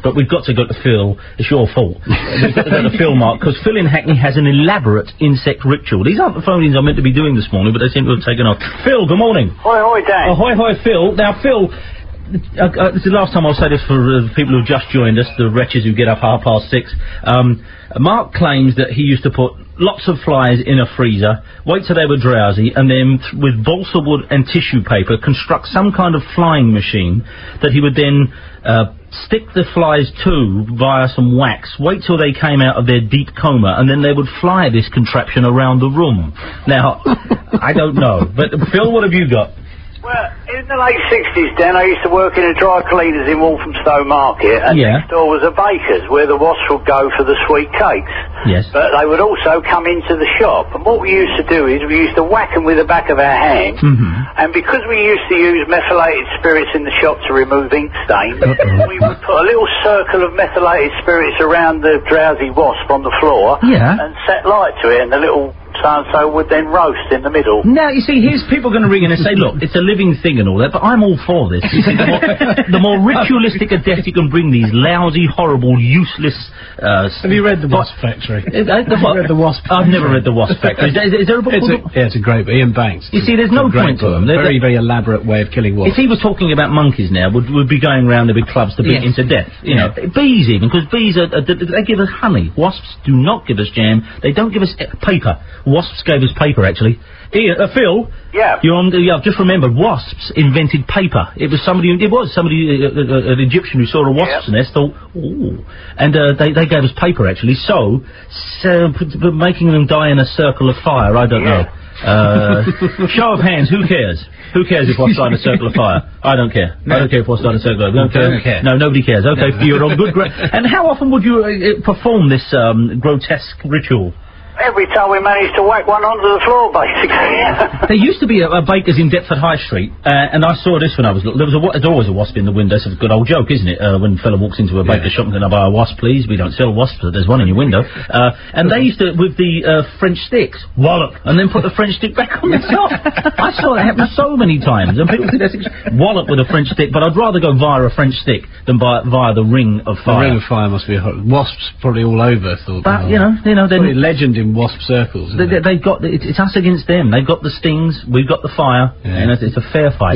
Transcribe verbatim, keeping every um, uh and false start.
but we've got to go to Phil. It's your fault. We've got to go to Phil, Mark, because Phil in Hackney has an elaborate insect ritual. These aren't the phone-ins I'm meant to be doing this morning, but they seem to have taken off. Phil, good morning. Hoi, hoi, Dan. Oh, hoi, hoi, Phil. Now, Phil... Uh, uh, this is the last time I'll say this for uh, the people who've just joined us, the wretches who get up half past six. Um, Mark claims that he used to put lots of flies in a freezer, wait till they were drowsy, and then th with balsa wood and tissue paper construct some kind of flying machine that he would then uh, stick the flies to via some wax, wait till they came out of their deep coma, and then they would fly this contraption around the room. Now, I don't know, but Phil, what have you got? Well, in the late sixties, Dan, I used to work in a dry cleaners in Walthamstow Market, and yeah. next door was a baker's where the wasps would go for the sweet cakes. Yes. But they would also come into the shop, and what we used to do is we used to whack them with the back of our hand, mm-hmm. and because we used to use methylated spirits in the shop to remove ink stains, we would put a little circle of methylated spirits around the drowsy wasp on the floor, yeah. and set light to it, and the little so-and-so would then roast in the middle. Now, you see, here's people going to ring in and say, look, it's a living thing and all that, but I'm all for this. You see, the, more, the more ritualistic a death you can bring these lousy, horrible, useless... Uh, Have you read The Wasp Factory? Uh, the, Have you read The Wasp I've never read The Wasp Factory. Is, is, is there a book it's called... A, yeah, it's a great book. Ian Banks. You see, there's no point to them. Very, very elaborate way of killing wasps. If he was talking about monkeys now, would would be going around the big clubs to beat yes. him to death. You yeah. know, bees even, because bees, are, are, they give us honey. Wasps do not give us jam. They don't give us uh, paper. Wasps gave us paper, actually. Ian, uh, Phil? Yeah. You're on, yeah, I've just remembered, wasps invented paper. It was somebody, it was somebody, uh, uh, an Egyptian who saw a wasp's yeah. nest, thought, ooh. And uh, they, they gave us paper, actually. So, so p p making them die in a circle of fire, I don't yeah. know. Uh, show of hands, who cares? Who cares if wasps die in a circle of fire? I don't care. No. I don't care if wasps die in a circle of fire. Don't care. Don't care. No, nobody cares. Okay, you're on good ground. And how often would you uh, perform this um, grotesque ritual? Every time we managed to whack one onto the floor, basically. There used to be a, a baker's in Deptford High Street, uh, and I saw this when I was looking. There was a, there's always a wasp in the window. It's a good old joke, isn't it? Uh, when a fella walks into a baker's yeah. shop and can I buy a wasp, please? We don't sell wasps, but there's one in your window. Uh, and they used to, with the uh, French sticks, wallop, and then put the French stick back on the top. I saw that happen so many times, and people think that's wallop with a French stick, but I'd rather go via a French stick than by, via the ring of fire. The ring of fire must be a hot. Wasps probably all over, thought. But, you know, you know, they're legend in wasp circles. They, they, they've got, it's, it's us against them. They've got the stings, we've got the fire, yeah. and it's, it's a fair fight.